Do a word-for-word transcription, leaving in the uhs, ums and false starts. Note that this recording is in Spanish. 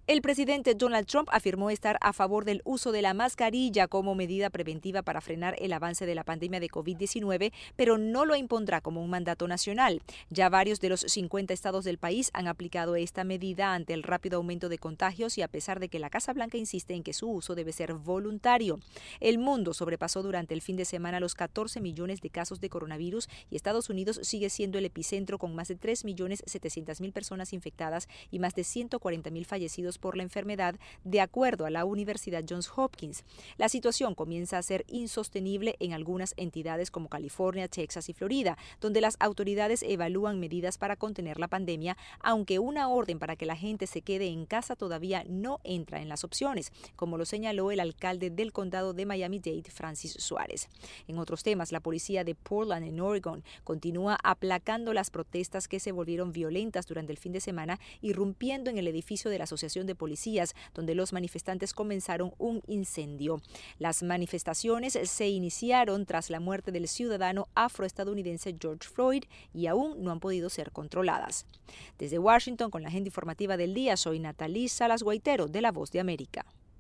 El presidente Donald Trump afirmó estar a favor del uso de la mascarilla como medida preventiva para frenar el avance de la pandemia de COVID diecinueve, pero no lo impondrá como un mandato nacional. Ya varios de los cincuenta estados del país han aplicado esta medida ante el rápido aumento de contagios y a pesar de que la Casa Blanca insiste en que su uso debe ser voluntario. El mundo sobrepasó durante el fin de semana los catorce millones de casos de coronavirus y Estados Unidos sigue siendo el epicentro con más de tres millones setecientas mil personas infectadas y más de ciento cuarenta mil fallecidos por la enfermedad, de acuerdo a la Universidad Johns Hopkins. La situación comienza a ser insostenible en algunas entidades como California, Texas y Florida, donde las autoridades evalúan medidas para contener la pandemia, aunque una orden para que la gente se quede en casa todavía no entra en las opciones, como lo señaló el alcalde del condado de Miami-Dade, Francis Suárez. En otros temas, la policía de Portland, en Oregon, continúa aplacando las protestas que se volvieron violentas durante el fin de semana, irrumpiendo en el edificio de la Asociación de Policías, donde los manifestantes comenzaron un incendio. Las manifestaciones se iniciaron tras la muerte del ciudadano afroestadounidense George Floyd y aún no han podido ser controladas. Desde Washington, con la agenda informativa del día, soy Natalí Salas Guaitero, de La Voz de América.